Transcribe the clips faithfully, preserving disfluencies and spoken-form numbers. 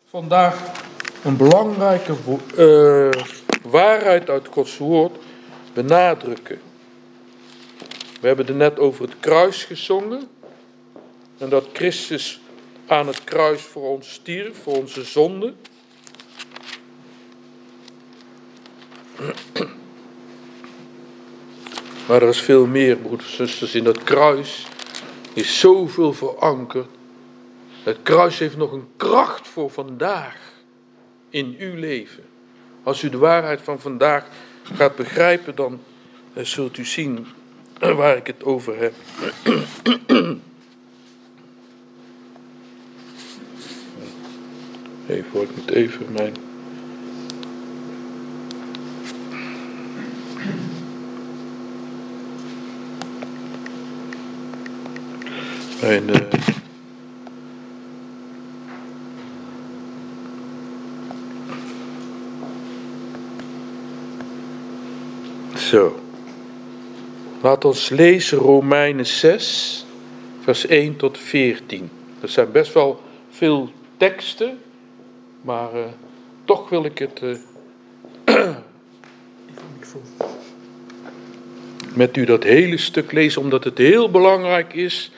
Vandaag een belangrijke uh, waarheid uit Gods woord benadrukken. We hebben er net over het kruis gezongen. En dat Christus aan het kruis voor ons stierf, voor onze zonde. Maar er is veel meer, broeders en zusters. In dat kruis is zoveel verankerd. Het kruis heeft nog een kracht voor vandaag in uw leven. Als u de waarheid van vandaag gaat begrijpen, dan eh, zult u zien waar ik het over heb. Even, hoor, ik moet even mijn... Mijn... Uh... Zo. Laat ons lezen Romeinen zes, vers één tot veertien. Er zijn best wel veel teksten, maar uh, toch wil ik het uh, met u dat hele stuk lezen, omdat het heel belangrijk is,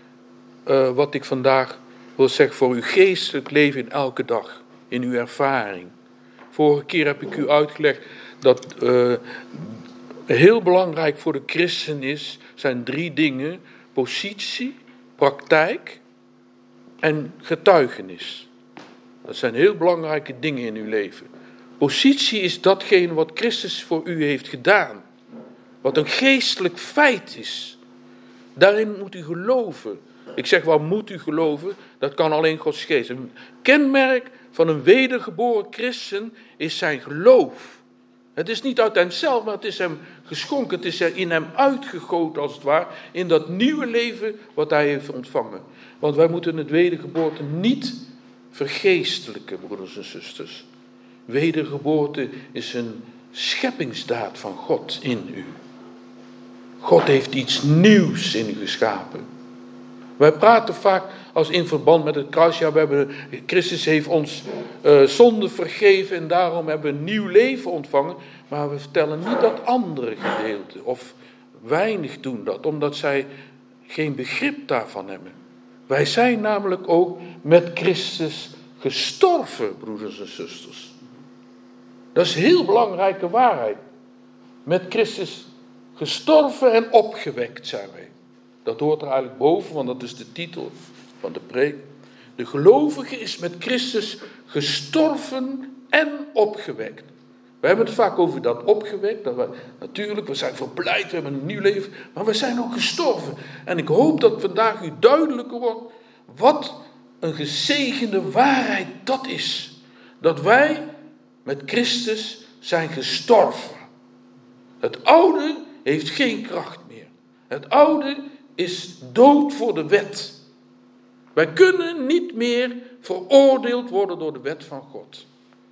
uh, wat ik vandaag wil zeggen, voor uw geestelijk leven in elke dag, in uw ervaring. Vorige keer heb ik u uitgelegd dat uh, heel belangrijk voor de christen is, zijn drie dingen: positie, praktijk en getuigenis. Dat zijn heel belangrijke dingen in uw leven. Positie is datgene wat Christus voor u heeft gedaan. Wat een geestelijk feit is. Daarin moet u geloven. Ik zeg wel moet u geloven, dat kan alleen Gods geest. Een kenmerk van een wedergeboren christen is zijn geloof. Het is niet uit hemzelf, maar het is hem geschonken. Het is er in hem uitgegoten, als het ware, in dat nieuwe leven wat hij heeft ontvangen. Want wij moeten het wedergeboorte niet vergeestelijken, broeders en zusters. Wedergeboorte is een scheppingsdaad van God in u. God heeft iets nieuws in u geschapen. Wij praten vaak als in verband met het kruis. Ja, we hebben, Christus heeft ons uh, zonde vergeven en daarom hebben we een nieuw leven ontvangen. Maar we vertellen niet dat andere gedeelten, of weinig doen dat, omdat zij geen begrip daarvan hebben. Wij zijn namelijk ook met Christus gestorven, broeders en zusters. Dat is een heel belangrijke waarheid. Met Christus gestorven en opgewekt zijn wij. Dat hoort er eigenlijk boven, want dat is de titel van de preek. De gelovige is met Christus gestorven en opgewekt. We hebben het vaak over dat opgewekt. Dat we, natuurlijk, we zijn verblijd, we hebben een nieuw leven. Maar we zijn ook gestorven. En ik hoop dat vandaag u duidelijker wordt wat een gezegende waarheid dat is. Dat wij met Christus zijn gestorven. Het oude heeft geen kracht meer. Het oude is dood voor de wet. Wij kunnen niet meer veroordeeld worden door de wet van God.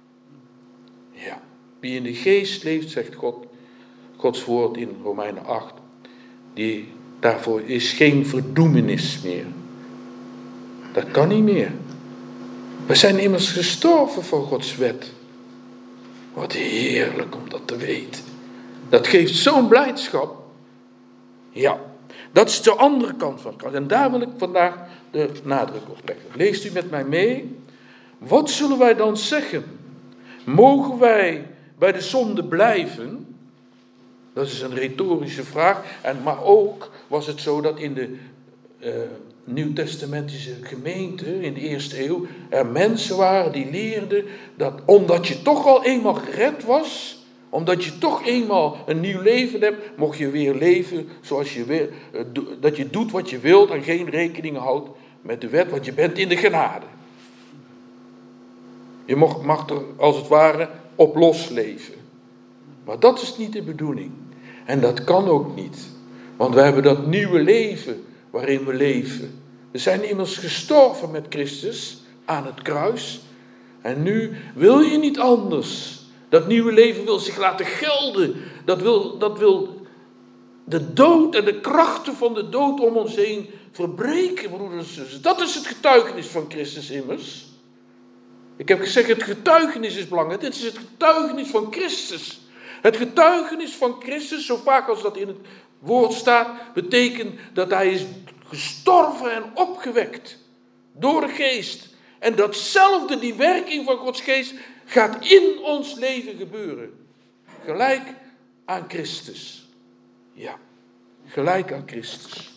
Ja, wie in de geest leeft, zegt God, Gods woord in Romeinen acht, die, daarvoor is geen verdoemenis meer. Dat kan niet meer. We zijn immers gestorven voor Gods wet. Wat heerlijk om dat te weten. Dat geeft zo'n blijdschap. Ja. Dat is de andere kant van het kruis. En daar wil ik vandaag de nadruk op leggen. Leest u met mij mee. Wat zullen wij dan zeggen? Mogen wij bij de zonde blijven? Dat is een retorische vraag. En, maar ook was het zo dat in de uh, Nieuwtestamentische gemeente in de eerste eeuw er mensen waren die leerden dat omdat je toch al eenmaal gered was, omdat je toch eenmaal een nieuw leven hebt, mocht je weer leven zoals je wil. Dat je doet wat je wilt en geen rekening houdt met de wet, want je bent in de genade. Je mag, mag er als het ware op los leven. Maar dat is niet de bedoeling. En dat kan ook niet. Want we hebben dat nieuwe leven waarin we leven. We zijn immers gestorven met Christus aan het kruis. En nu wil je niet anders. Dat nieuwe leven wil zich laten gelden. Dat wil, dat wil de dood en de krachten van de dood om ons heen verbreken, broeders en zussen. Dat is het getuigenis van Christus immers. Ik heb gezegd, het getuigenis is belangrijk. Dit is het getuigenis van Christus. Het getuigenis van Christus, zo vaak als dat in het woord staat, betekent dat hij is gestorven en opgewekt door de geest. En datzelfde, die werking van Gods geest, gaat in ons leven gebeuren. Gelijk aan Christus. Ja, gelijk aan Christus.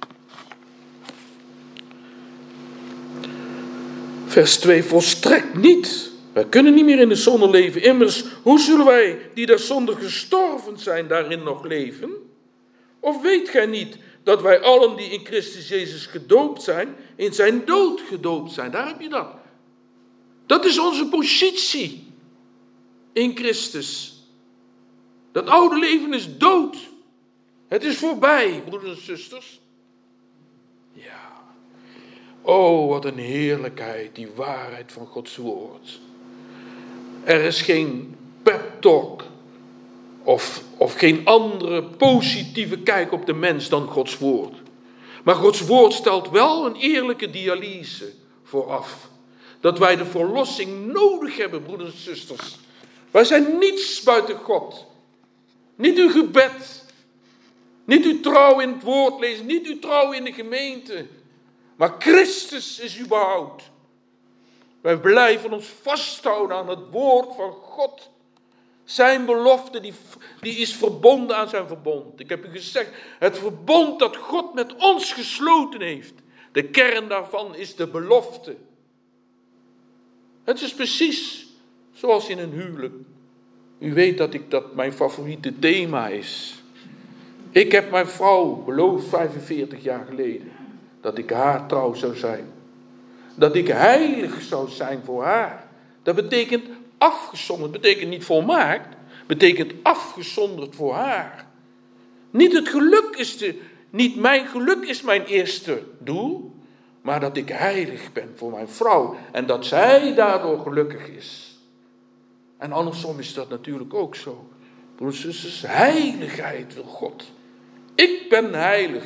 Vers twee, volstrekt niet. Wij kunnen niet meer in de zonde leven. Immers, hoe zullen wij, die daar zonder gestorven zijn, daarin nog leven? Of weet gij niet dat wij allen die in Christus Jezus gedoopt zijn, in zijn dood gedoopt zijn? Daar heb je dat. Dat is onze positie in Christus. Dat oude leven is dood. Het is voorbij, broeders en zusters. Ja. Oh, wat een heerlijkheid, die waarheid van Gods woord. Er is geen pep talk of, of geen andere positieve kijk op de mens dan Gods woord. Maar Gods woord stelt wel een eerlijke dialyse vooraf. Dat wij de verlossing nodig hebben, broeders en zusters. Wij zijn niets buiten God. Niet uw gebed. Niet uw trouw in het woord lezen. Niet uw trouw in de gemeente. Maar Christus is uw behoud. Wij blijven ons vasthouden aan het woord van God. Zijn belofte die, die is verbonden aan zijn verbond. Ik heb u gezegd, het verbond dat God met ons gesloten heeft. De kern daarvan is de belofte. Het is precies zoals in een huwelijk. U weet dat ik dat mijn favoriete thema is. Ik heb mijn vrouw beloofd vijfenveertig jaar geleden. Dat ik haar trouw zou zijn. Dat ik heilig zou zijn voor haar. Dat betekent afgezonderd. Betekent niet volmaakt. Betekent afgezonderd voor haar. Niet het geluk is de, niet mijn geluk is mijn eerste doel. Maar dat ik heilig ben voor mijn vrouw. En dat zij daardoor gelukkig is. En andersom is dat natuurlijk ook zo. Broeders en zusters, heiligheid wil God. Ik ben heilig.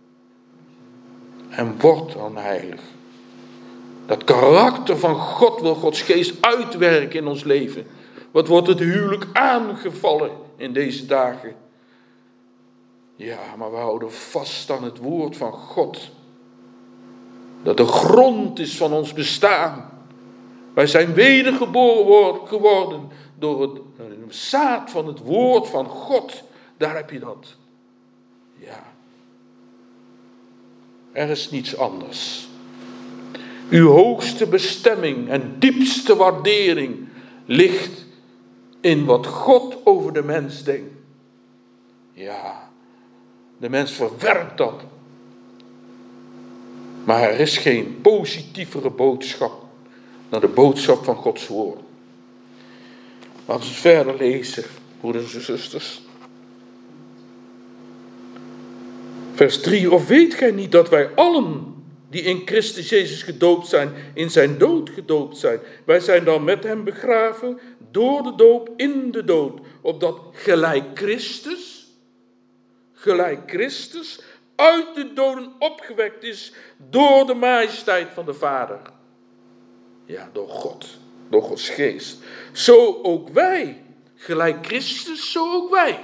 En word dan heilig. Dat karakter van God wil Gods geest uitwerken in ons leven. Wat wordt het huwelijk aangevallen in deze dagen? Ja, maar we houden vast aan het woord van God. Dat de grond is van ons bestaan. Wij zijn wedergeboren geworden door het zaad van het woord van God. Daar heb je dat. Ja. Er is niets anders. Uw hoogste bestemming en diepste waardering ligt in wat God over de mens denkt. Ja, de mens verwerpt dat. Maar er is geen positievere boodschap dan de boodschap van Gods woord. Laten we het verder lezen, broeders en zusters. Vers drie, of weet gij niet dat wij allen die in Christus Jezus gedoopt zijn, in zijn dood gedoopt zijn. Wij zijn dan met hem begraven door de doop in de dood. Opdat gelijk Christus, gelijk Christus uit de doden opgewekt is door de majesteit van de Vader. Ja, door God, door Gods geest. Zo ook wij, gelijk Christus, zo ook wij.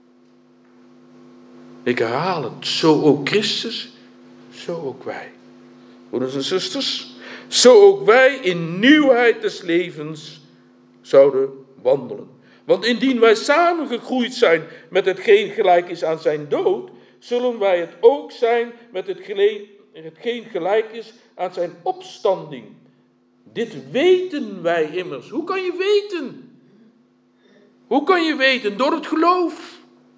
Ik herhaal het, zo ook Christus, zo ook wij. Broeders en zusters, zo ook wij in nieuwheid des levens zouden wandelen. Want indien wij samen gegroeid zijn met hetgeen gelijk is aan zijn dood, zullen wij het ook zijn met hetgeen gelijk is aan zijn opstanding. Dit weten wij immers. Hoe kan je weten? Hoe kan je weten? Door het geloof.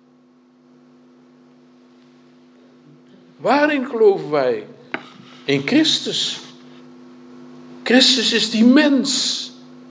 Waarin geloven wij? In Christus. Christus is die mens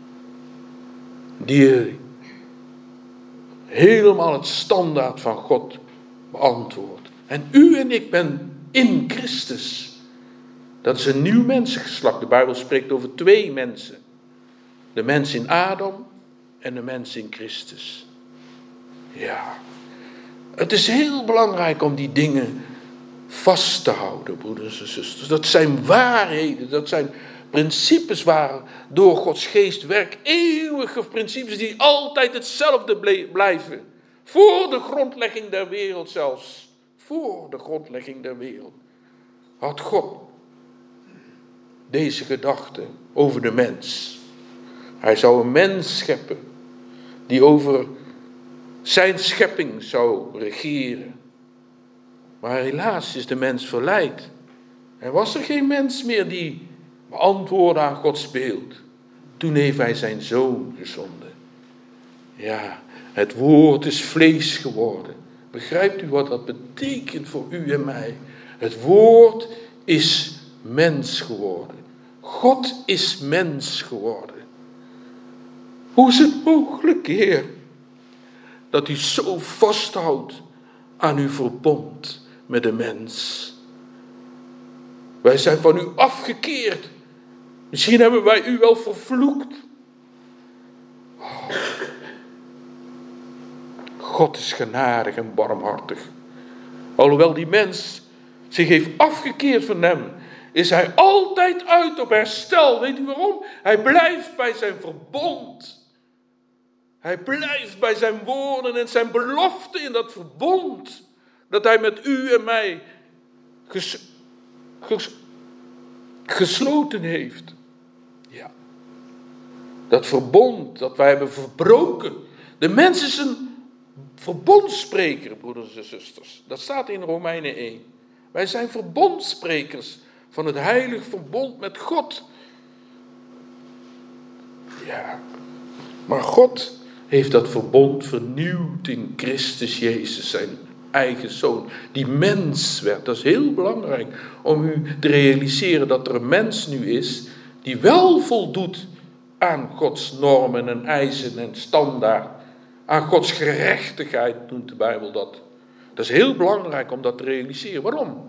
die helemaal het standaard van God beantwoordt. En u en ik ben in Christus. Dat is een nieuw mensengeslacht. De Bijbel spreekt over twee mensen. De mens in Adam en de mens in Christus. Ja. Het is heel belangrijk om die dingen vast te houden, broeders en zusters. Dat zijn waarheden, dat zijn principes waren door Gods geest werk. Eeuwige principes die altijd hetzelfde ble- blijven. Voor de grondlegging der wereld zelfs. Voor de grondlegging der wereld. Had God deze gedachte over de mens. Hij zou een mens scheppen die over zijn schepping zou regeren. Maar helaas is de mens verleid. Er was er geen mens meer die beantwoordde aan Gods beeld. Toen heeft hij zijn zoon gezonden. Ja, het woord is vlees geworden. Begrijpt u wat dat betekent voor u en mij? Het woord is mens geworden. God is mens geworden. Hoe is het mogelijk, Heer, dat u zo vasthoudt aan uw verbond met de mens? Wij zijn van u afgekeerd. Misschien hebben wij u wel vervloekt. Oh. God is genadig en barmhartig. Alhoewel die mens zich heeft afgekeerd van hem, is hij altijd uit op herstel. Weet u waarom? Hij blijft bij zijn verbond. Hij blijft bij zijn woorden en zijn belofte in dat verbond. Dat hij met u en mij ges, ges, gesloten heeft. Ja. Dat verbond dat wij hebben verbroken. De mens is een verbondsspreker, broeders en zusters. Dat staat in Romeinen één. Wij zijn verbondsprekers van het heilig verbond met God. Ja, maar God heeft dat verbond vernieuwd in Christus Jezus, zijn eigen zoon, die mens werd. Dat is heel belangrijk om u te realiseren dat er een mens nu is die wel voldoet aan Gods normen en eisen en standaard. Aan Gods gerechtigheid noemt de Bijbel dat. Dat is heel belangrijk om dat te realiseren. Waarom?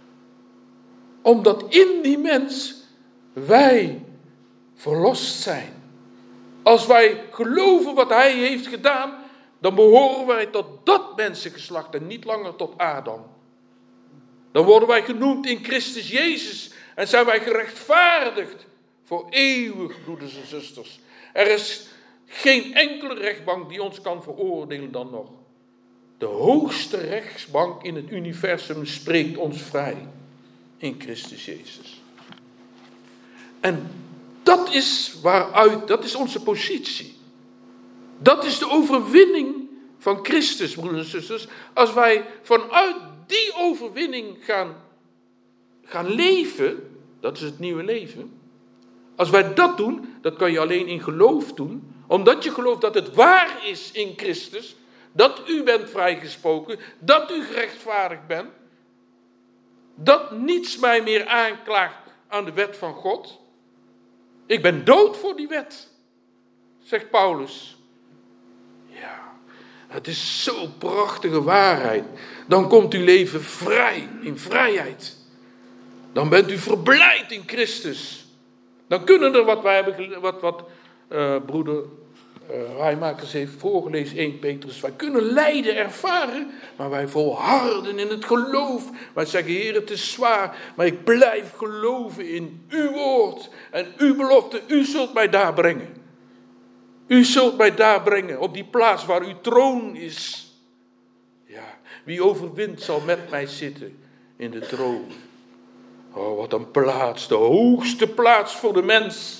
Omdat in die mens wij verlost zijn. Als wij geloven wat hij heeft gedaan, dan behoren wij tot dat mensengeslacht en niet langer tot Adam. Dan worden wij genoemd in Christus Jezus en zijn wij gerechtvaardigd voor eeuwig, broeders en zusters. Er is geen enkele rechtbank die ons kan veroordelen dan nog. De hoogste rechtsbank in het universum spreekt ons vrij in Christus Jezus. En dat is waaruit, dat is onze positie. Dat is de overwinning van Christus, broeders en zusters. Als wij vanuit die overwinning gaan, gaan leven, dat is het nieuwe leven. Als wij dat doen, dat kan je alleen in geloof doen. Omdat je gelooft dat het waar is in Christus. Dat u bent vrijgesproken. Dat u gerechtvaardigd bent. Dat niets mij meer aanklaagt aan de wet van God. Ik ben dood voor die wet, zegt Paulus. Ja, het is zo'n prachtige waarheid. Dan komt uw leven vrij, in vrijheid. Dan bent u verblijd in Christus. Dan kunnen er, wat wij hebben, wat, wat uh, broeder uh, Rijmakers heeft voorgelezen, eerste Petrus, wij kunnen lijden ervaren, maar wij volharden in het geloof. Wij zeggen, Heer, het is zwaar, maar ik blijf geloven in uw woord en uw belofte. U zult mij daar brengen. U zult mij daar brengen, op die plaats waar uw troon is. Ja, wie overwint zal met mij zitten in de troon. Oh, wat een plaats, de hoogste plaats voor de mens.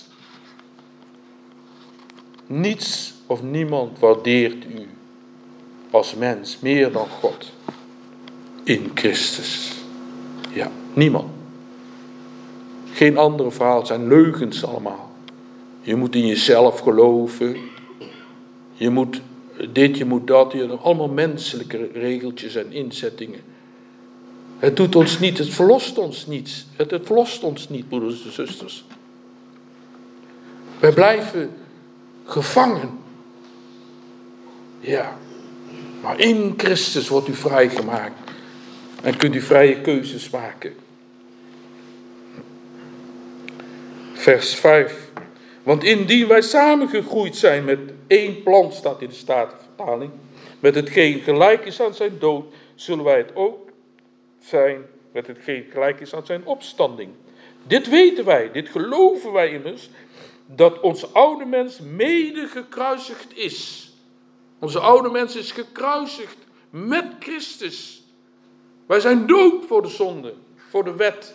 Niets of niemand waardeert u als mens meer dan God in Christus. Ja, niemand. Geen andere verhaal, het zijn leugens allemaal. Je moet in jezelf geloven. Je moet dit, je moet dat. Je hebt allemaal menselijke regeltjes en inzettingen. Het doet ons niet, het verlost ons niet. Het, het verlost ons niet, broeders en zusters. Wij blijven gevangen. Ja. Maar in Christus wordt u vrijgemaakt. En kunt u vrije keuzes maken. Vers vijf. Want indien wij samengegroeid zijn met één plan, staat in de Statenvertaling, met hetgeen gelijk is aan zijn dood, zullen wij het ook zijn met hetgeen gelijk is aan zijn opstanding. Dit weten wij, dit geloven wij immers, dat onze oude mens mede gekruisigd is. Onze oude mens is gekruisigd met Christus. Wij zijn dood voor de zonde, voor de wet.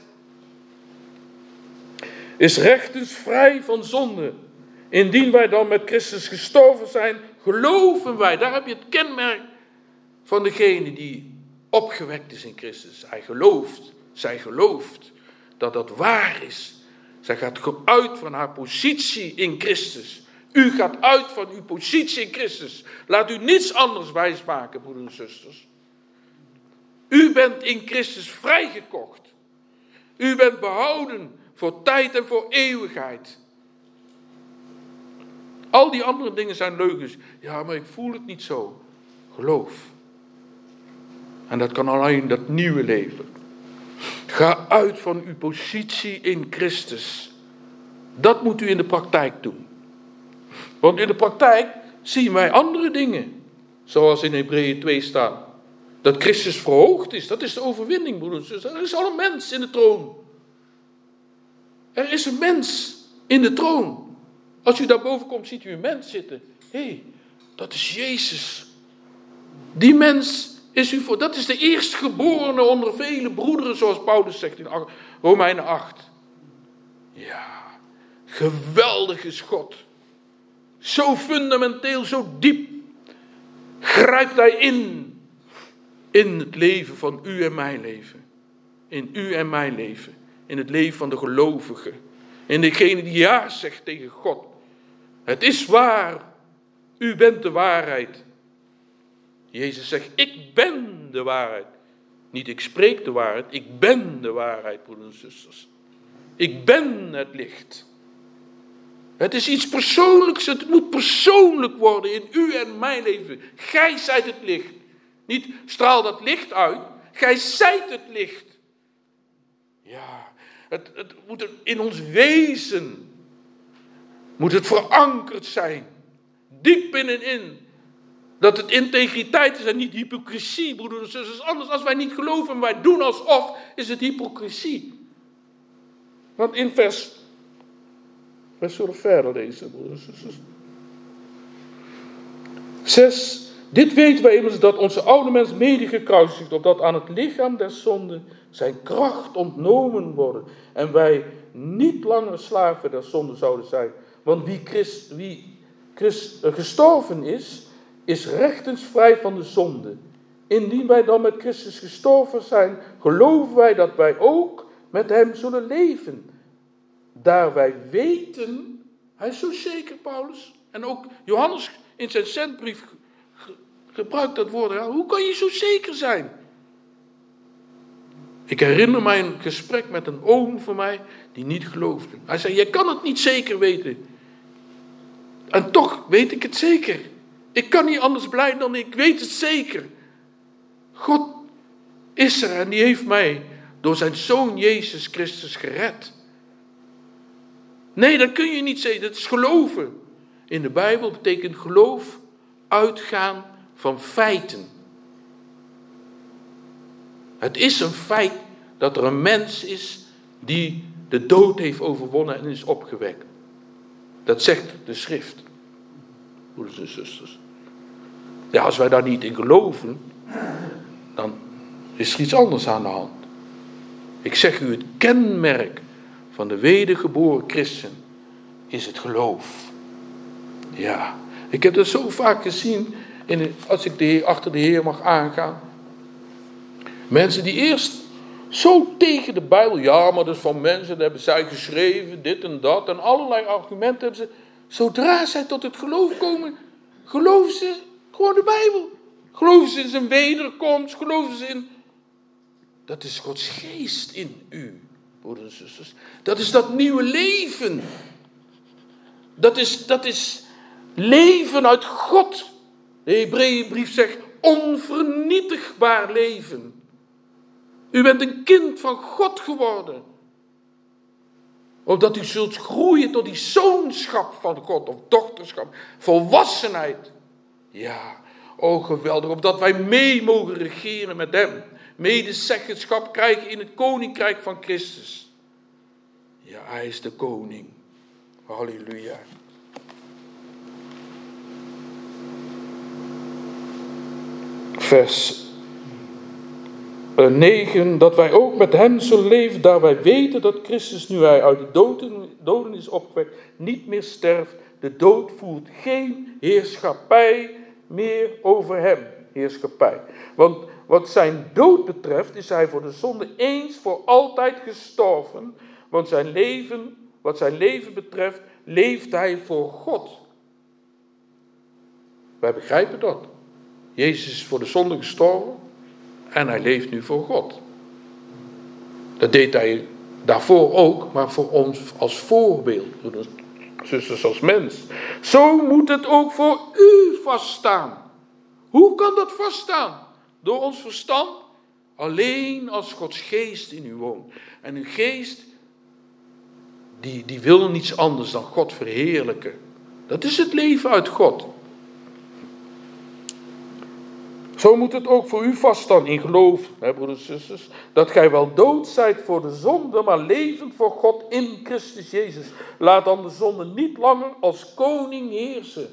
Is rechtens vrij van zonde. Indien wij dan met Christus gestorven zijn, geloven wij. Daar heb je het kenmerk van degene die opgewekt is in Christus. Hij gelooft, zij gelooft dat dat waar is. Zij gaat uit van haar positie in Christus. U gaat uit van uw positie in Christus. Laat u niets anders wijsmaken, broeders en zusters. U bent in Christus vrijgekocht. U bent behouden voor tijd en voor eeuwigheid. Al die andere dingen zijn leugens. Ja, maar ik voel het niet zo. Geloof. En dat kan alleen dat nieuwe leven. Ga uit van uw positie in Christus. Dat moet u in de praktijk doen. Want in de praktijk zien wij andere dingen. Zoals in Hebreeën twee staat. Dat Christus verhoogd is. Dat is de overwinning, broeders en zusters. Er is al een mens in de troon. Er is een mens in de troon. Als u daarboven komt, ziet u een mens zitten. Hé, hey, dat is Jezus. Die mens is u voor. Dat is de eerstgeborene onder vele broederen, zoals Paulus zegt in Romeinen acht. Ja, geweldig is God. Zo fundamenteel, zo diep grijpt hij in. In het leven van u en mijn leven. In u en mijn leven. In het leven van de gelovige. In degene die ja zegt tegen God. Het is waar. U bent de waarheid. Jezus zegt, ik ben de waarheid. Niet ik spreek de waarheid, ik ben de waarheid, broeders en zusters. Ik ben het licht. Het is iets persoonlijks, het moet persoonlijk worden in u en mijn leven. Gij zijt het licht. Niet straal dat licht uit, gij zijt het licht. Ja, het, het moet in ons wezen, moet het verankerd zijn. Diep binnenin. Dat het integriteit is en niet hypocrisie, broeders en zusters. Anders, als wij niet geloven en wij doen alsof, is het hypocrisie. Want in vers... We zullen verder lezen, broeders en zusters. Zes. Dit weten wij immers dat onze oude mens mede gekruisigd, opdat aan het lichaam der zonde zijn kracht ontnomen worden. En wij niet langer slaven der zonde zouden zijn. Want wie, Christ, wie Christ, gestorven is... is rechtens vrij van de zonde. Indien wij dan met Christus gestorven zijn, geloven wij dat wij ook met hem zullen leven. Daar wij weten, hij is zo zeker, Paulus, en ook Johannes in zijn zendbrief ge, gebruikt dat woord. Ja, hoe kan je zo zeker zijn? Ik herinner mij een gesprek met een oom van mij die niet geloofde. Hij zei, je kan het niet zeker weten. En toch weet ik het zeker. Ik kan niet anders blijven dan ik weet het zeker. God is er en die heeft mij door zijn Zoon Jezus Christus gered. Nee, dat kun je niet zeggen. Dat is geloven. In de Bijbel betekent geloof uitgaan van feiten. Het is een feit dat er een mens is die de dood heeft overwonnen en is opgewekt. Dat zegt de schrift. Broeders en zusters. Ja, als wij daar niet in geloven, dan is er iets anders aan de hand. Ik zeg u, het kenmerk van de wedergeboren christen is het geloof. Ja, ik heb dat zo vaak gezien, in de, als ik de Heer, achter de Heer mag aangaan. Mensen die eerst zo tegen de Bijbel, ja, maar dat is van mensen, dat hebben zij geschreven, dit en dat, en allerlei argumenten hebben ze. Zodra zij tot het geloof komen, geloven ze gewoon de Bijbel. Geloven ze in zijn wederkomst, geloven ze in... Dat is Gods geest in u, broeders en zusters. Dat is dat nieuwe leven. Dat is, dat is leven uit God. De Hebreeënbrief zegt onvernietigbaar leven. U bent een kind van God geworden. Opdat u zult groeien tot die zoonschap van God, of dochterschap, volwassenheid. Ja, oh geweldig, opdat wij mee mogen regeren met hem. Medezeggenschap krijgen in het koninkrijk van Christus. Ja, hij is de koning. Halleluja. Vers negen, dat wij ook met hem zullen leven, daar wij weten dat Christus, nu hij uit de doden, doden is opgewekt, niet meer sterft. De dood voert geen heerschappij meer over hem. Heerschappij. Want wat zijn dood betreft, is hij voor de zonde eens voor altijd gestorven. Want zijn leven, wat zijn leven betreft, leeft hij voor God. Wij begrijpen dat. Jezus is voor de zonde gestorven en hij leeft nu voor God. Dat deed hij daarvoor ook, maar voor ons als voorbeeld. Zusters als mens. Zo moet het ook voor u vaststaan. Hoe kan dat vaststaan? Door ons verstand? Alleen als Gods geest in u woont. En uw geest, die, die wil niets anders dan God verheerlijken. Dat is het leven uit God. Zo moet het ook voor u vaststaan in geloof, hè, broeders en zusters, dat gij wel dood zijt voor de zonde, maar levend voor God in Christus Jezus. Laat dan de zonde niet langer als koning heersen.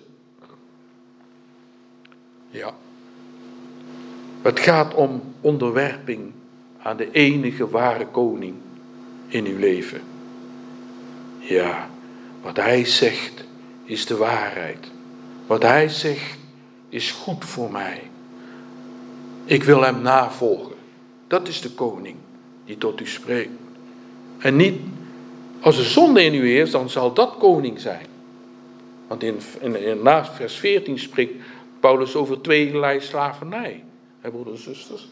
Ja. Het gaat om onderwerping aan de enige ware koning in uw leven. Ja, wat hij zegt is de waarheid. Wat hij zegt is goed voor mij. Ik wil hem navolgen. Dat is de koning die tot u spreekt. En niet, als de zonde in u heerst, dan zal dat koning zijn. Want in, in, in na vers veertien spreekt Paulus over tweeërlei slavernij. Hè, broeders en zusters?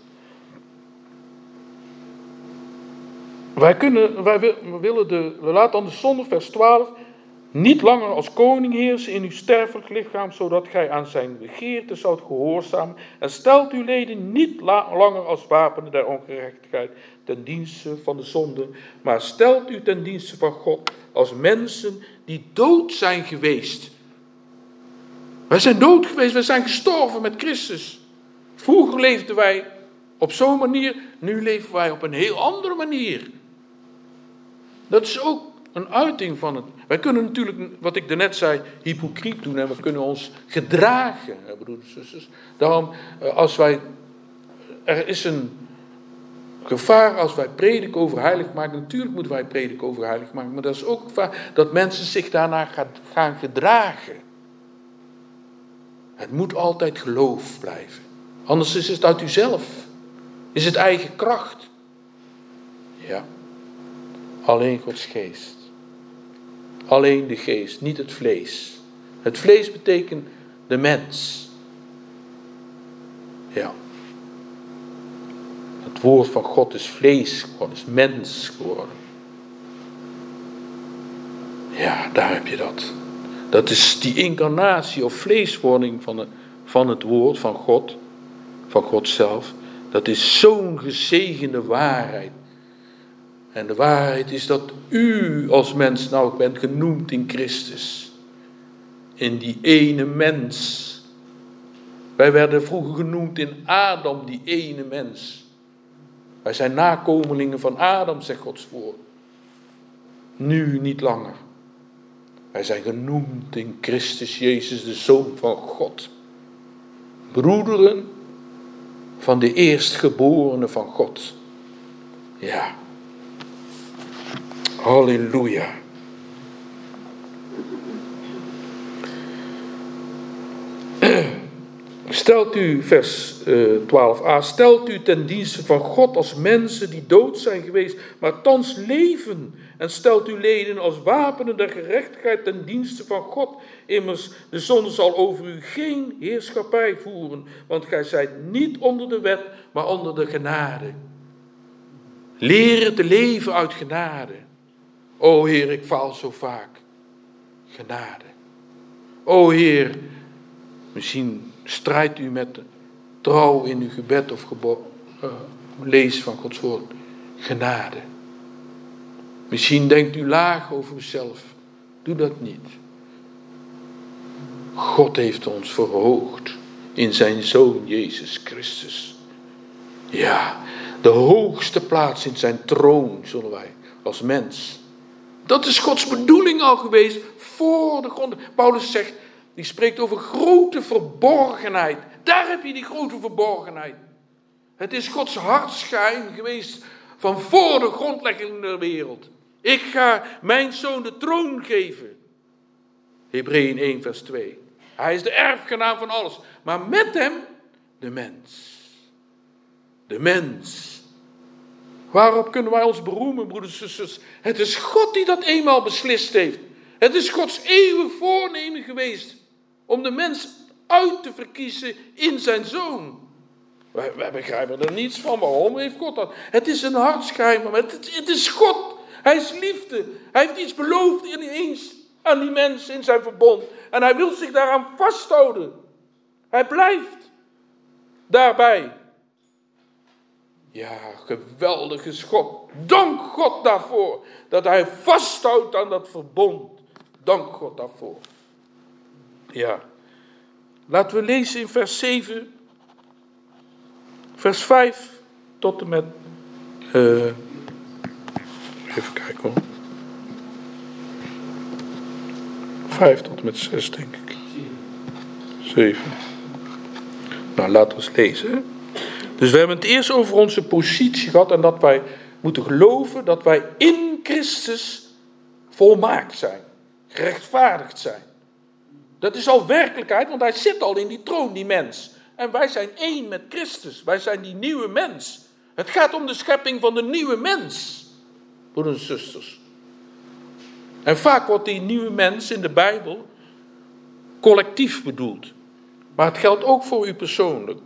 Wij, kunnen, wij willen de, we laten dan de zonde, vers twaalf, niet langer als koning heersen in uw sterfelijk lichaam, zodat gij aan zijn begeerte zoudt gehoorzamen. En stelt uw leden niet la- langer als wapenen der ongerechtigheid ten dienste van de zonde, maar stelt u ten dienste van God als mensen die dood zijn geweest. Wij zijn dood geweest, wij zijn gestorven met Christus. Vroeger leefden wij op zo'n manier, nu leven wij op een heel andere manier. Dat is ook een uiting van het. Wij kunnen natuurlijk, wat ik daarnet zei, hypocriet doen en we kunnen ons gedragen, broeders en zusters. Daarom, als wij, er is een gevaar als wij prediken over heiligmaking. Natuurlijk moeten wij prediken over heiligmaking, maar dat is ook gevaar dat mensen zich daarna gaan gedragen. Het moet altijd geloof blijven. Anders is het uit uzelf. Is het eigen kracht. Ja. Alleen Gods geest. Alleen de geest, niet het vlees. Het vlees betekent de mens. Ja. Het woord van God is vlees geworden, is mens geworden. Ja, daar heb je dat. Dat is die incarnatie of vleeswording van, de, van het woord van God, van God zelf. Dat is zo'n gezegende waarheid. En de waarheid is dat u als mens nou bent genoemd in Christus. In die ene mens. Wij werden vroeger genoemd in Adam, die ene mens. Wij zijn nakomelingen van Adam, zegt Gods woord. Nu niet langer. Wij zijn genoemd in Christus Jezus, de Zoon van God. Broederen van de eerstgeborene van God. Ja. Halleluja. Stelt u, vers uh, twaalf a, stelt u ten dienste van God als mensen die dood zijn geweest, maar thans leven. En stelt uw leden als wapenen der gerechtigheid ten dienste van God. Immers, de zonde zal over u geen heerschappij voeren, want gij zijt niet onder de wet, maar onder de genade. Leren te leven uit genade. O Heer, ik faal zo vaak. Genade. O Heer, misschien strijdt u met trouw in uw gebed of gebo- uh, lees van Gods woord. Genade. Misschien denkt u laag over uzelf. Doe dat niet. God heeft ons verhoogd in zijn Zoon Jezus Christus. Ja, de hoogste plaats in zijn troon zullen wij als mens Dat is Gods bedoeling al geweest voor de grond. Paulus zegt, die spreekt over grote verborgenheid. Daar heb je die grote verborgenheid. Het is Gods hartschijn geweest van voor de grondlegging der wereld. Ik ga mijn zoon de troon geven. Hebreeën één vers twee. Hij is de erfgenaam van alles. Maar met hem de mens. De mens. Waarop kunnen wij ons beroemen, broeders en zusters? Het is God die dat eenmaal beslist heeft. Het is Gods eeuwig voornemen geweest om de mens uit te verkiezen in zijn zoon. Wij, wij begrijpen er niets van. Waarom heeft God dat? Het is een hartsgeheim, maar het, het is God. Hij is liefde. Hij heeft iets beloofd ineens aan die mens in zijn verbond. En hij wil zich daaraan vasthouden. Hij blijft daarbij. Ja, geweldige God. Dank God daarvoor. Dat hij vasthoudt aan dat verbond. Dank God daarvoor. Ja. Laten we lezen in vers zeven. Vers vijf tot en met... Uh, even kijken hoor. vijf tot en met zes denk ik. zeven. Nou, laten we eens lezen. Dus we hebben het eerst over onze positie gehad en dat wij moeten geloven dat wij in Christus volmaakt zijn. Gerechtvaardigd zijn. Dat is al werkelijkheid, want hij zit al in die troon, die mens. En wij zijn één met Christus. Wij zijn die nieuwe mens. Het gaat om de schepping van de nieuwe mens. Broeders en zusters. En vaak wordt die nieuwe mens in de Bijbel collectief bedoeld. Maar het geldt ook voor u persoonlijk.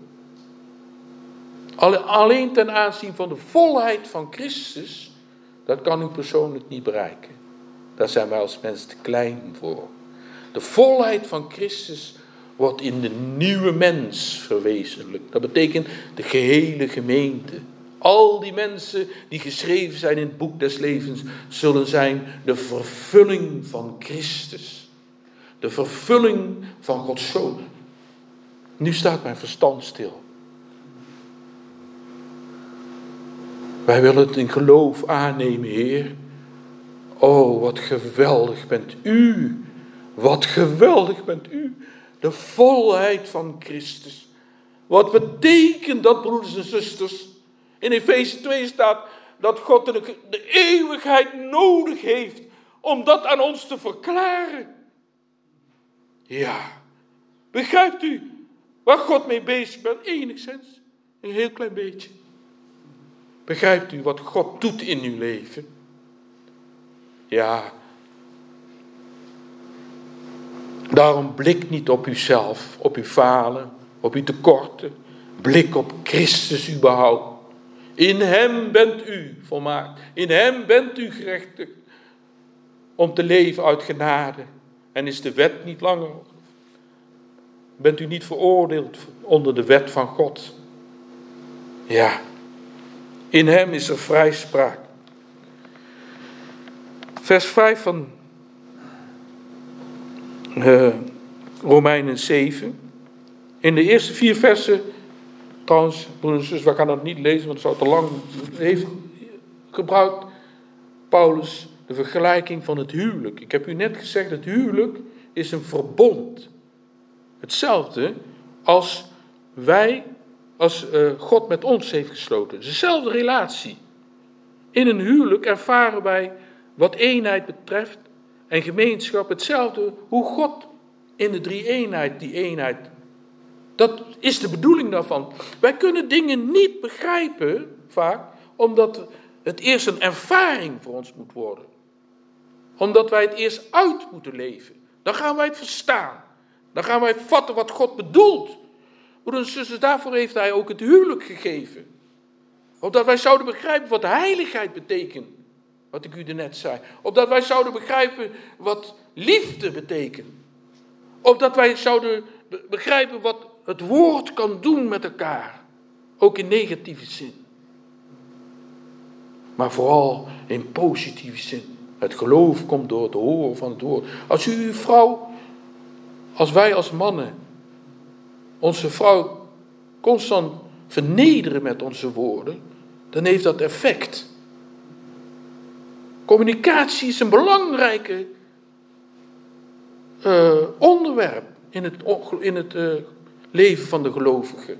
Alleen ten aanzien van de volheid van Christus, dat kan u persoonlijk niet bereiken. Daar zijn wij als mens te klein voor. De volheid van Christus wordt in de nieuwe mens verwezenlijkt. Dat betekent de gehele gemeente. Al die mensen die geschreven zijn in het boek des levens, zullen zijn de vervulling van Christus. De vervulling van Gods Zoon. Nu staat mijn verstand stil. Wij willen het in geloof aannemen, Heer. Oh, wat geweldig bent u. Wat geweldig bent u. De volheid van Christus. Wat betekent dat, broeders en zusters? In Efeze twee staat dat God de, de eeuwigheid nodig heeft om dat aan ons te verklaren. Ja, begrijpt u waar God mee bezig bent? Enigszins, een heel klein beetje. Begrijpt u wat God doet in uw leven? Ja. Daarom blik niet op uzelf, op uw falen, op uw tekorten. Blik op Christus überhaupt. In hem bent u volmaakt. In hem bent u gerechtigd. Om te leven uit genade. En is de wet niet langer. Bent u niet veroordeeld onder de wet van God. Ja. In hem is er vrijspraak. Vers vijf van uh, Romeinen zeven. In de eerste vier versen, trouwens, broeders en zusters, we gaan dat niet lezen, want het zou te lang, heeft gebruikt Paulus de vergelijking van het huwelijk. Ik heb u net gezegd, het huwelijk is een verbond. Hetzelfde als wij, als uh, God met ons heeft gesloten. Dezelfde relatie. In een huwelijk ervaren wij wat eenheid betreft en gemeenschap hetzelfde hoe God in de drie eenheid, die eenheid. Dat is de bedoeling daarvan. Wij kunnen dingen niet begrijpen, vaak, omdat het eerst een ervaring voor ons moet worden. Omdat wij het eerst uit moeten leven. Dan gaan wij het verstaan. Dan gaan wij vatten wat God bedoelt. Broeders en zusters, daarvoor heeft hij ook het huwelijk gegeven. Opdat wij zouden begrijpen wat heiligheid betekent. Wat ik u net zei. Opdat wij zouden begrijpen wat liefde betekent. Opdat wij zouden begrijpen wat het woord kan doen met elkaar. Ook in negatieve zin. Maar vooral in positieve zin. Het geloof komt door het horen van het woord. Als u uw vrouw, als wij als mannen, onze vrouw constant vernederen met onze woorden, dan heeft dat effect. Communicatie is een belangrijke uh, onderwerp in het, in het uh, leven van de gelovige.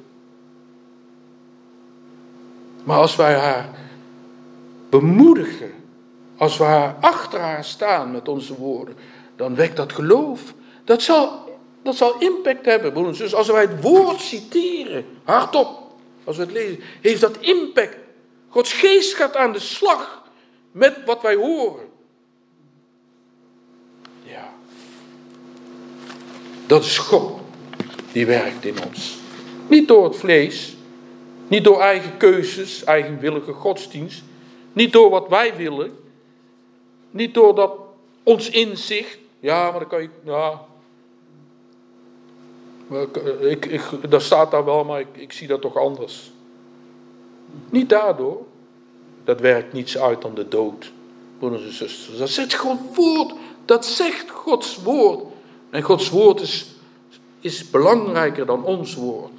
Maar als wij haar bemoedigen, als we haar achter haar staan met onze woorden, dan wekt dat geloof. Dat zal, dat zal impact hebben, broeders. Dus als wij het woord citeren, hardop, als we het lezen, heeft dat impact. Gods geest gaat aan de slag met wat wij horen. Ja. Dat is God die werkt in ons. Niet door het vlees, niet door eigen keuzes, eigenwillige godsdienst, niet door wat wij willen, niet door dat ons inzicht. Ja, maar dan kan je, ja, ik, ik, dat staat daar wel, maar ik, ik zie dat toch anders. Niet daardoor. Dat werkt niets uit dan de dood, broeders en zusters. Dat zegt Gods woord. Dat zegt Gods woord. En Gods woord is, is belangrijker dan ons woord.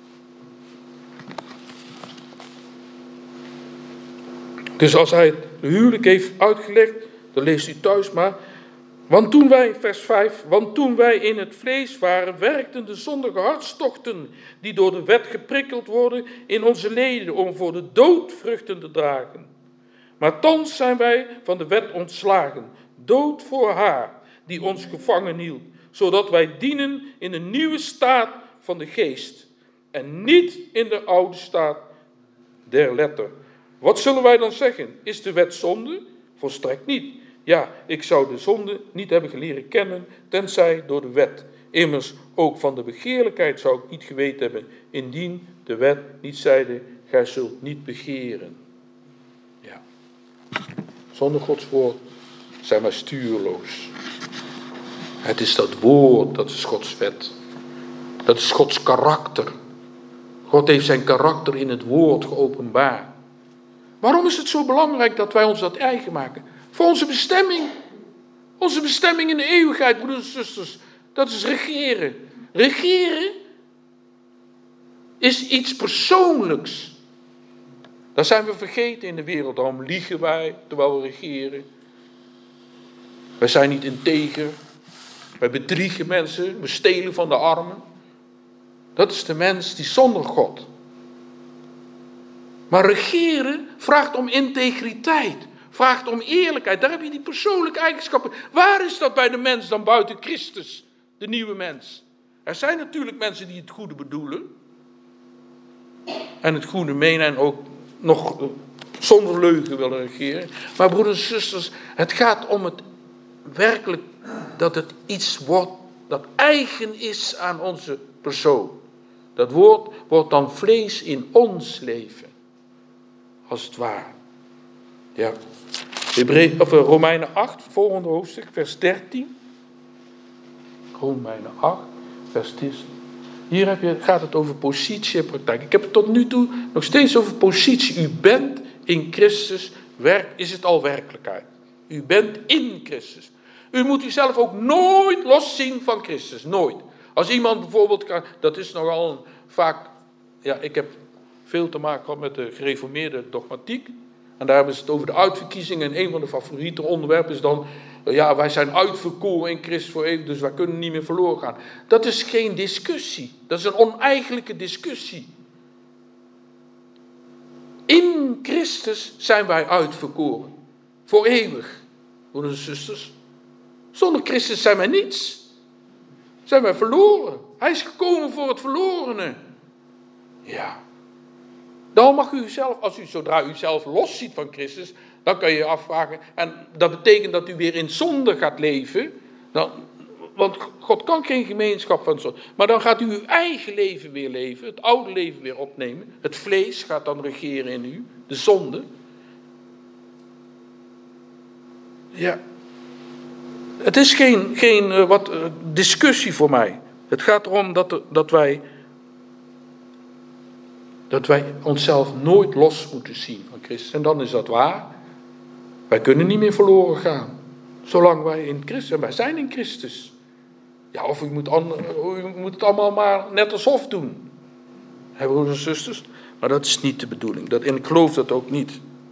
Dus als hij het huwelijk heeft uitgelegd, dan leest u thuis maar. Want toen wij, vers vijf, want toen wij in het vlees waren, werkten de zondige hartstochten, die door de wet geprikkeld worden, in onze leden, om voor de dood vruchten te dragen. Maar thans zijn wij van de wet ontslagen, dood voor haar, die ons gevangen hield, zodat wij dienen in een nieuwe staat van de geest, en niet in de oude staat der letter. Wat zullen wij dan zeggen? Is de wet zonde? Volstrekt niet. Ja, ik zou de zonde niet hebben leren kennen, tenzij door de wet. Immers, ook van de begeerlijkheid zou ik niet geweten hebben, indien de wet niet zeide, gij zult niet begeren. Ja. Zonder Gods woord zijn wij stuurloos. Het is dat woord, dat is Gods wet. Dat is Gods karakter. God heeft zijn karakter in het woord geopenbaard. Waarom is het zo belangrijk dat wij ons dat eigen maken? Voor onze bestemming. Onze bestemming in de eeuwigheid, broeders en zusters. Dat is regeren. Regeren is iets persoonlijks. Dat zijn we vergeten in de wereld. Daarom liegen wij terwijl we regeren. Wij zijn niet integer. Wij bedriegen mensen. We stelen van de armen. Dat is de mens die zonder God. Maar regeren vraagt om integriteit. Vraagt om eerlijkheid. Daar heb je die persoonlijke eigenschappen. Waar is dat bij de mens dan buiten Christus? De nieuwe mens. Er zijn natuurlijk mensen die het goede bedoelen. En het goede menen en ook nog zonder leugen willen regeren. Maar broeders en zusters, het gaat om het werkelijk dat het iets wordt dat eigen is aan onze persoon. Dat woord wordt dan vlees in ons leven. Als het ware. Ja. Hebreu, of Romeinen acht, volgende hoofdstuk, vers dertien. Romeinen acht, vers dertien. Hier heb je, gaat het over positie en praktijk. Ik heb het tot nu toe nog steeds over positie. U bent in Christus, werk, is het al werkelijkheid. U bent in Christus. U moet uzelf ook nooit loszien van Christus. Nooit. Als iemand bijvoorbeeld, kan, dat is nogal een, vaak, ja, ik heb veel te maken gehad met de gereformeerde dogmatiek. En daar hebben ze het over de uitverkiezingen. En een van de favoriete onderwerpen is dan, ja, wij zijn uitverkoren in Christus voor eeuwig, dus wij kunnen niet meer verloren gaan. Dat is geen discussie. Dat is een oneigenlijke discussie. In Christus zijn wij uitverkoren. Voor eeuwig. Broeders en zusters. Zonder Christus zijn wij niets. Zijn wij verloren. Hij is gekomen voor het verlorene. Ja. Dan mag u zelf, als u zodra u zelf los ziet van Christus, dan kan je je afvragen, en dat betekent dat u weer in zonde gaat leven, dan, want God kan geen gemeenschap van zonde, maar dan gaat u uw eigen leven weer leven, het oude leven weer opnemen, het vlees gaat dan regeren in u, de zonde. Ja, het is geen, geen uh, wat, uh, discussie voor mij. Het gaat erom dat, er, dat wij Dat wij onszelf nooit los moeten zien van Christus. En dan is dat waar. Wij kunnen niet meer verloren gaan. Zolang wij in Christus, en wij zijn in Christus. Ja, of u moet, u moet het allemaal maar net alsof doen. Hè, broeders en zusters? Maar dat is niet de bedoeling. Dat, en ik geloof dat ook niet.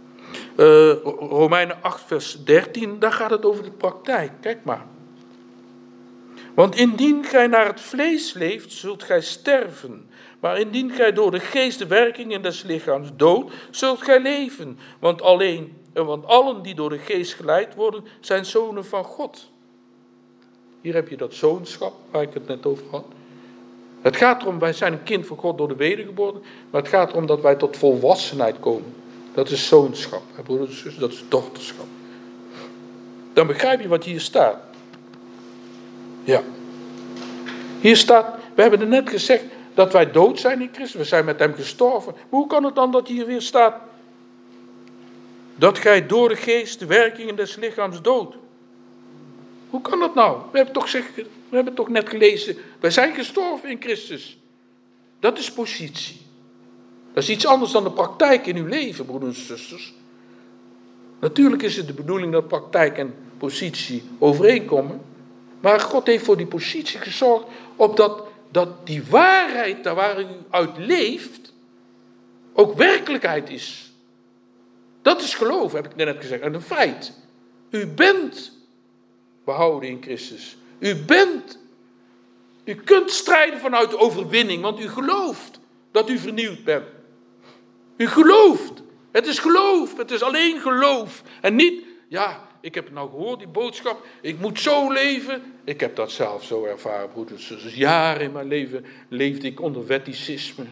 Uh, Romeinen acht vers dertien, daar gaat het over de praktijk. Kijk maar. Want indien gij naar het vlees leeft, zult gij sterven. Maar indien gij door de geest de werkingen des lichaams doodt, zult gij leven. Want, alleen, want allen die door de geest geleid worden, zijn zonen van God. Hier heb je dat zoonschap, waar ik het net over had. Het gaat erom, wij zijn een kind van God door de wedergeboorte, maar het gaat erom dat wij tot volwassenheid komen. Dat is zoonschap, broeders en zusters, dat is dochterschap. Dan begrijp je wat hier staat. Ja. Hier staat, we hebben er net gezegd dat wij dood zijn in Christus. We zijn met hem gestorven. Maar hoe kan het dan dat hier weer staat dat gij door de geest de werkingen des lichaams doodt? Hoe kan dat nou? We hebben toch, zeg, we hebben toch net gelezen, wij zijn gestorven in Christus. Dat is positie. Dat is iets anders dan de praktijk in uw leven, broeders en zusters. Natuurlijk is het de bedoeling dat praktijk en positie overeenkomen. Maar God heeft voor die positie gezorgd, opdat dat die waarheid, daar waar u uit leeft, ook werkelijkheid is. Dat is geloof, heb ik net gezegd. En een feit. U bent behouden in Christus. U bent, u kunt strijden vanuit de overwinning, want u gelooft dat u vernieuwd bent. U gelooft. Het is geloof. Het is alleen geloof. En niet, ja, ik heb het nou gehoord, die boodschap. Ik moet zo leven. Ik heb dat zelf zo ervaren, broeders. Dus jaren in mijn leven leefde ik onder wetticisme.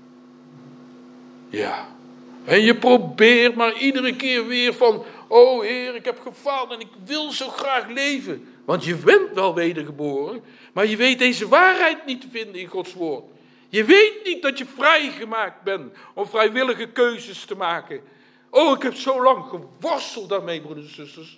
Ja. En je probeert maar iedere keer weer van, oh Heer, ik heb gefaald en ik wil zo graag leven. Want je bent wel wedergeboren, maar je weet deze waarheid niet te vinden in Gods woord. Je weet niet dat je vrijgemaakt bent om vrijwillige keuzes te maken. Oh, ik heb zo lang geworsteld daarmee, broeders en zusters.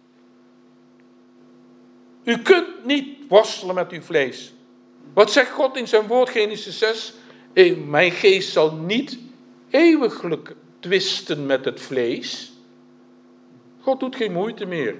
U kunt niet worstelen met uw vlees. Wat zegt God in zijn woord, Genesis zes? Mijn geest zal niet eeuwiglijk twisten met het vlees. God doet geen moeite meer.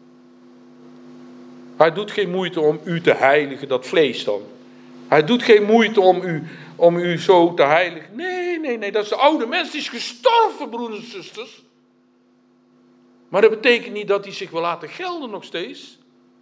Hij doet geen moeite om u te heiligen, dat vlees dan. Hij doet geen moeite om u, om u zo te heiligen. Nee, nee, nee, dat is de oude mens, die is gestorven, broeders en zusters. Maar dat betekent niet dat hij zich wil laten gelden nog steeds.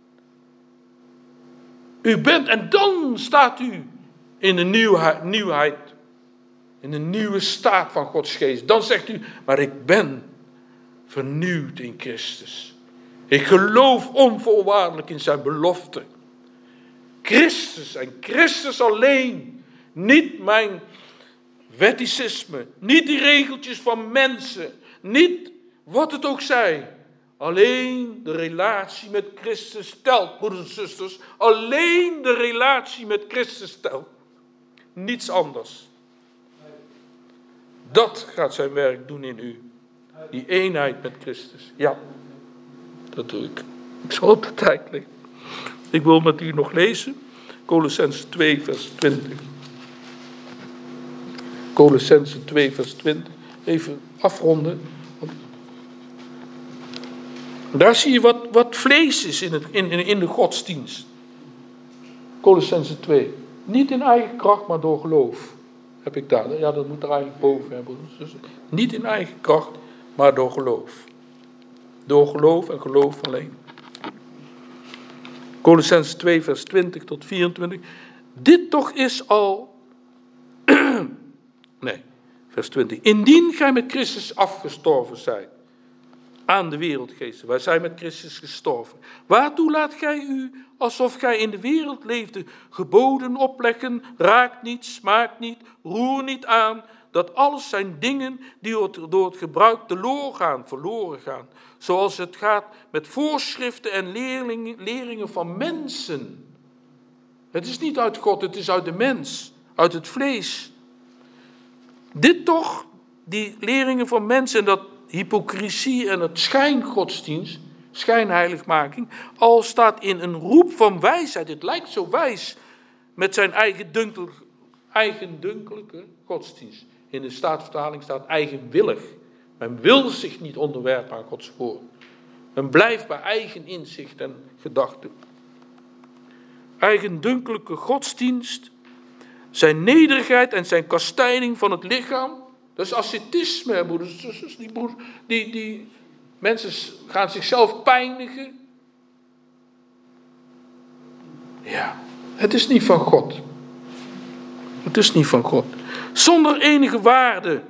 U bent, en dan staat u in de nieuwheid, nieuwheid, in de nieuwe staat van Gods geest. Dan zegt u, maar ik ben vernieuwd in Christus. Ik geloof onvoorwaardelijk in zijn belofte. Christus en Christus alleen. Niet mijn wetticisme. Niet die regeltjes van mensen. Niet wat het ook zij. Alleen de relatie met Christus telt, broeders en zusters. Alleen de relatie met Christus telt. Niets anders. Dat gaat zijn werk doen in u. Die eenheid met Christus. Ja, dat doe ik. Ik zal op de tijd liggen. Ik wil met u nog lezen. Colossenzen twee vers twintig. Colossenzen twee vers twintig. Even afronden. Daar zie je wat, wat vlees is in, het, in, in de godsdienst. Colossenzen twee. Niet in eigen kracht, maar door geloof. Heb ik daar. Ja, dat moet er eigenlijk boven hebben. Dus niet in eigen kracht, maar door geloof. Door geloof en geloof alleen. Colossenzen twee vers twintig tot vierentwintig. Dit toch is al... nee, vers twintig. Indien gij met Christus afgestorven zijt. Aan de wereldgeesten. Wij zijn met Christus gestorven. Waartoe laat gij u, alsof gij in de wereld leefde, geboden opleggen, raak niet, smaak niet, roer niet aan. Dat alles zijn dingen die door het gebruik teloor gaan, verloren gaan. Zoals het gaat met voorschriften en leerlingen, leringen van mensen. Het is niet uit God, het is uit de mens, uit het vlees. Dit toch, die leringen van mensen en dat hypocrisie en het schijngodsdienst, schijnheiligmaking, al staat in een roep van wijsheid. Het lijkt zo wijs met zijn eigendunkel, eigendunkelijke godsdienst. In de Statenvertaling staat eigenwillig. Men wil zich niet onderwerpen aan Gods woord. Men blijft bij eigen inzicht en gedachten. Eigendunkelijke godsdienst, zijn nederigheid en zijn kastijding van het lichaam, Dat is ascetisme, hè, broeders en zusters. Die, die, die mensen gaan zichzelf pijnigen. Ja, het is niet van God. Het is niet van God. Zonder enige waarde.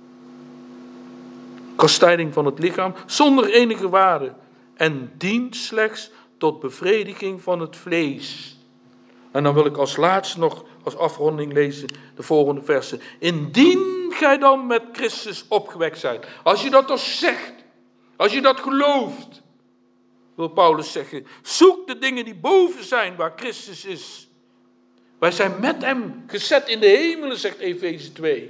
Kastijding van het lichaam, zonder enige waarde. En dient slechts tot bevrediging van het vlees. En dan wil ik als laatste nog, als afronding lezen, de volgende versen. Indien gij dan met Christus opgewekt zijt. Als je dat toch zegt, als je dat gelooft, wil Paulus zeggen, zoek de dingen die boven zijn, waar Christus is. Wij zijn met hem gezet in de hemelen, zegt Efeze twee.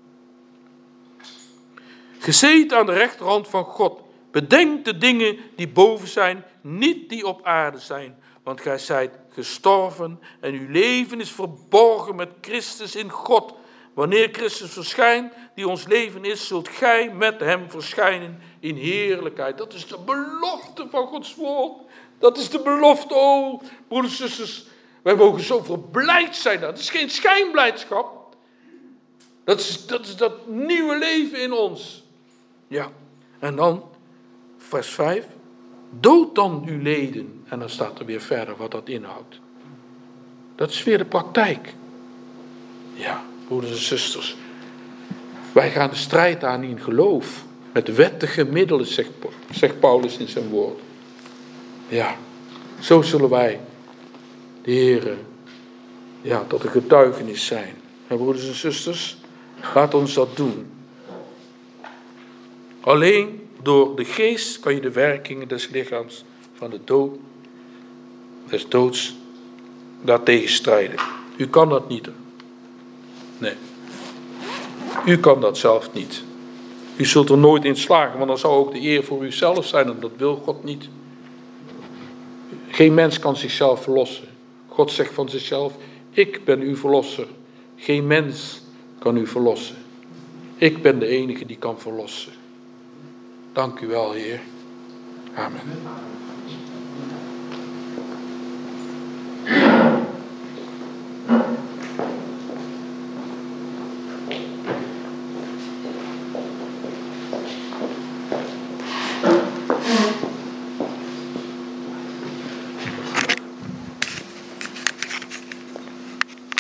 Gezeten aan de rechterhand van God. Bedenk de dingen die boven zijn, niet die op aarde zijn. Want gij zijt gestorven en uw leven is verborgen met Christus in God. Wanneer Christus verschijnt, die ons leven is, zult gij met hem verschijnen in heerlijkheid. Dat is de belofte van Gods woord. Dat is de belofte, oh, broeders en zusters. Wij mogen zo verblijd zijn. Dat is geen schijnblijdschap. Dat is, dat is dat nieuwe leven in ons. Ja, en dan vers vijf. Dood dan uw leden. En dan staat er weer verder wat dat inhoudt. Dat is weer de praktijk. Ja, broeders en zusters. Wij gaan de strijd aan in geloof. Met wettige middelen, zegt, zegt Paulus in zijn woord. Ja, zo zullen wij de Heere, ja, tot een getuigenis zijn. En broeders en zusters, laat ons dat doen. Alleen door de geest kan je de werkingen des lichaams van de dood, des doods, daartegen strijden. U kan dat niet. Nee. U kan dat zelf niet. U zult er nooit in slagen, want dan zou ook de eer voor uzelf zijn en dat wil God niet. Geen mens kan zichzelf verlossen. God zegt van zichzelf, ik ben uw verlosser. Geen mens kan u verlossen. Ik ben de enige die kan verlossen. Dank u wel, Heer. Amen.